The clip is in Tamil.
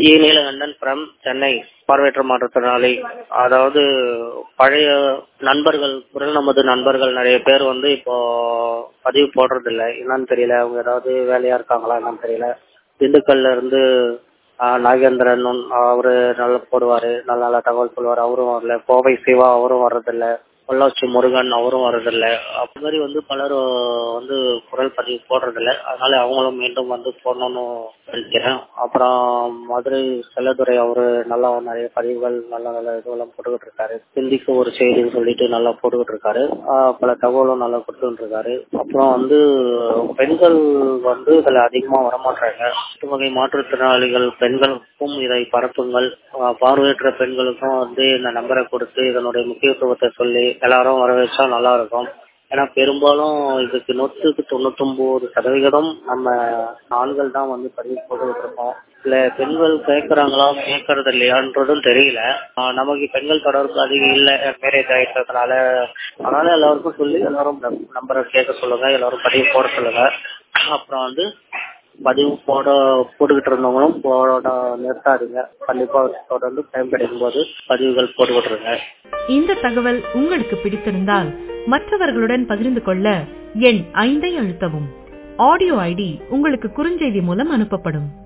நீலகண்டன் ஃப்ரம் சென்னை. பார்வையற்ற மாற்றுத்திறனாளி. அதாவது பழைய நண்பர்கள், குரல் நமது நண்பர்கள் நிறைய பேர் இப்போ பதிவு போடுறது இல்லை. என்னன்னு தெரியல. அவங்க ஏதாவது வேலையா இருக்காங்களா என்னன்னு தெரியல. திண்டுக்கல்ல இருந்து நாகேந்திரன் அவரு நல்லா போடுவாரு, நல்ல நல்ல தகவல் சொல்லுவாரு, அவரும் வரல. கோவை சிவா அவரும் வர்றதில்ல. பொள்ளாச்சி முருகன் அவரும் வர்றதில்ல. அப்படி மாதிரி பலர் குரல் பதிவு போடுறதில்ல. அதனால அவங்களும் மீண்டும் போடணும்னு நினைக்கிறேன். அப்புறம் மதுரை செல்லதுரை அவரு நல்லா நிறைய பதிவுகள் நல்ல நல்ல இதுவெல்லாம் போட்டுக்கிட்டு இருக்காரு. ஹிந்திக்கு ஒரு செய்தின்னு சொல்லிட்டு நல்லா போட்டுக்கிட்டு இருக்காரு. பல தகவலும் நல்லா கொடுத்துட்டு இருக்காரு. அப்புறம் பெண்கள் இதுல அதிகமா வரமாட்டாங்க. வகை மாற்றுத்திறனாளிகள் பெண்களுக்கும் இதை பரப்புங்கள். பார்வையற்ற பெண்களுக்கும் இந்த நம்பரை கொடுத்து இதனுடைய முக்கியத்துவத்தை சொல்லி எல்லாரும் வரவேற்றா நல்லா இருக்கும். ஏன்னா பெரும்பாலும் இதுக்கு 99% நம்ம ஆண்கள் தான் பதிவு போட்டுக்கிட்டு இருக்கோம். இல்ல பெண்கள் கேட்கறாங்களா கேட்கறது இல்லையான்றதும் தெரியல. நமக்கு பெண்கள் தொடர்பு அதிகம் இல்ல, மேரேஜ் ஆயிட்டதுனால. அதனால எல்லாருக்கும் சொல்லி எல்லாரும் நம்பரை கேட்க சொல்லுங்க, எல்லாரும் பதிவு போட சொல்லுங்க. அப்புறம் பதிவு போட்டுக்கிட்டு இருந்தவங்களும் போட நிறுத்தாதீங்க. கண்டிப்பா தொடர்ந்து டைம் கிடைக்கும் போது பதிவுகள் போட்டுக்கிட்டு இருங்க. இந்த தகவல் உங்களுக்கு பிடித்திருந்தால் மற்றவர்களுடன் பகிர்ந்து கொள்ள எண் 5 அழுத்தவும். ஆடியோ ஐடி உங்களுக்கு குறுஞ்செய்தி மூலம் அனுப்பப்படும்.